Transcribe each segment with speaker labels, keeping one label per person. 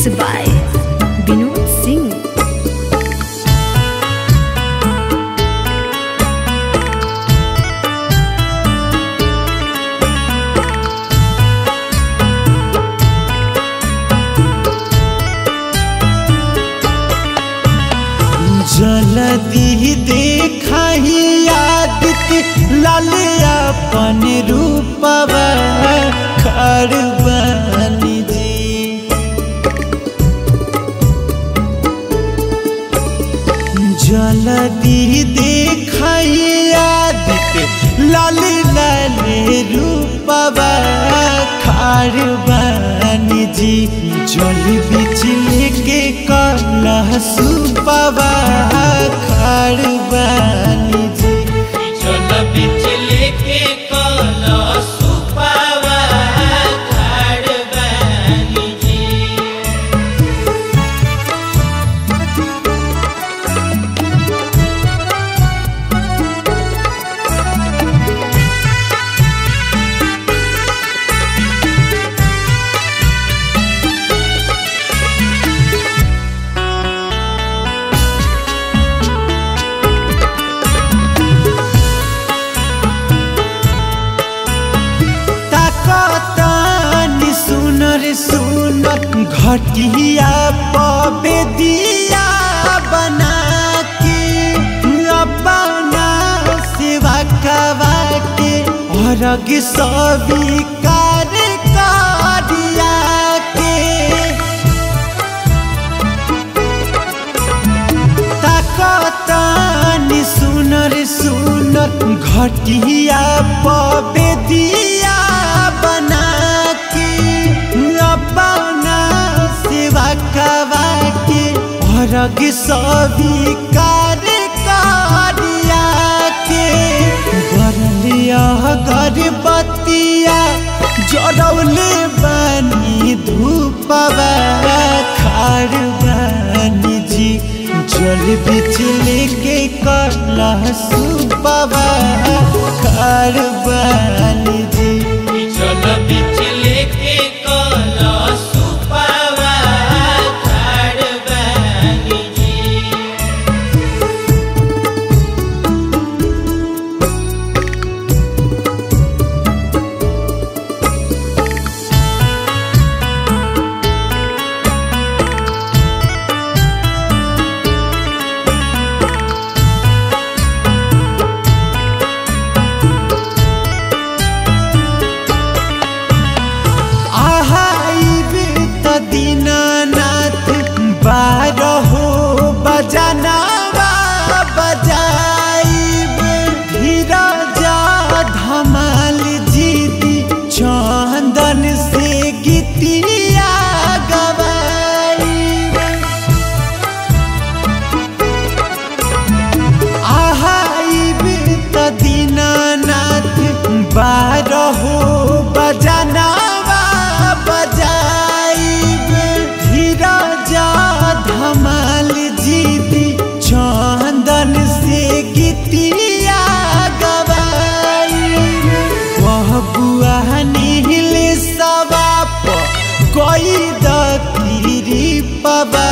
Speaker 1: Mixed by Vinod Singh.
Speaker 2: जल्दी देखहि आदित्य लाल अपन रूपवा खरबनी जी। जल्दी देखहि आदित्य लाल लाल रूपवा खरबनी जी। जल बिजली के कलशुपवा खरबनी जी।
Speaker 3: जल बिजली के कलशुपवा खरबनी जी।
Speaker 2: सुनर घटिया पबेदिया बना के अपना सेवा कवा के अर्घ स्वीकार करिया के। ताकतानी सुनर घटिया पबेदिया बना अपना सेवा कवा के अर्घ स्वीकार करिया के। बरलिया गर्भवतिया जरौले बनी धूपवा खरबनी जी। जल बिजली के कलशुपवा खरबनी जी।
Speaker 3: जल बिजली के कलशुपवा खरबनी जी।
Speaker 2: दीनानाथ बारहो बजनवा बजाइब। धीरजा धमाल जीती चंदन से गीतिया गवाइब। आहाइब त दीनानाथ बारहो बजनवा बजाइब। धीरजा धमाल जीती चंदन से गीतिया गवाइब। वह बुआ नील सवाप कोई दीरी पवा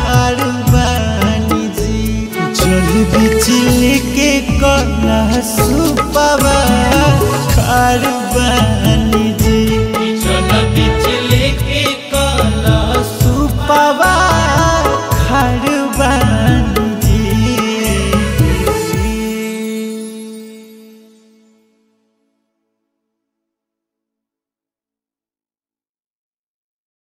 Speaker 2: खरबनी जी। जल बिजली के कलश